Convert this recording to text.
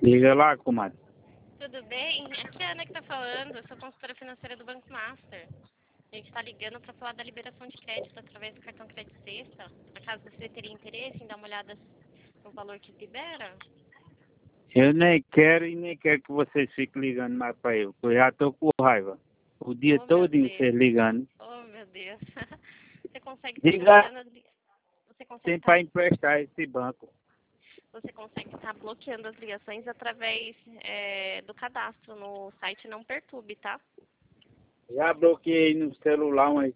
Liga lá, comadre. Tudo bem? Aqui é a Ana que está falando, eu sou consultora financeira do Banco Master. A gente está ligando para falar da liberação de crédito através do cartão Crédito Sexta. Acaso você teria interesse em dar uma olhada no valor que libera? Eu nem quero e nem quero que vocês fiquem ligando mais para eu, porque eu já estou com raiva. O dia Oh, meu todo Deus. vocês ligando. Oh, meu Deus. Você consegue estar Diga, bloqueando você consegue tem estar para emprestar esse banco. bloqueando as ligações através do cadastro no site Não Perturbe, tá? Já bloqueei no celular umas